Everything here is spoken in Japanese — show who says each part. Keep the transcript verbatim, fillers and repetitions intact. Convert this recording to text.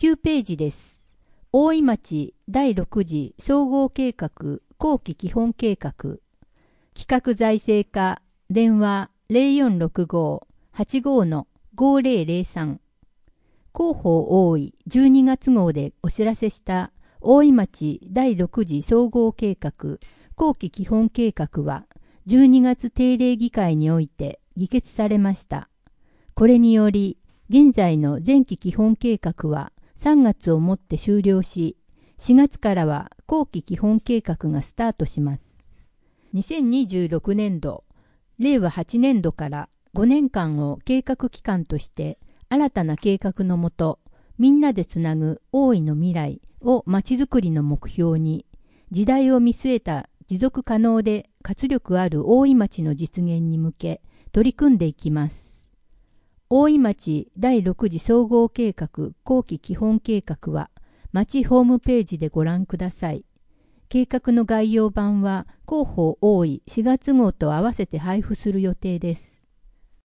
Speaker 1: きゅうページです。大井町だいろく次総合計画後期基本計画。企画財政課電話 ゼロよんろくご はちご ごゼロゼロさん。広報大井じゅうにがつ号でお知らせした大井町だいろく次総合計画後期基本計画はじゅうにがつ定例議会において議決されました。これにより現在の前期基本計画はさんがつをもって終了し、しがつからは後期基本計画がスタートします。にせんにじゅうろくねんど、れいわはちねんどからごねんかんを計画期間として新たな計画のもと、みんなでつなぐ大井の未来をまちづくりの目標に、時代を見据えた持続可能で活力ある大井町の実現に向け取り組んでいきます。大井町だいろく次総合計画後期基本計画は町ホームページでご覧ください。計画の概要版は広報大井しがつ号と合わせて配布する予定です。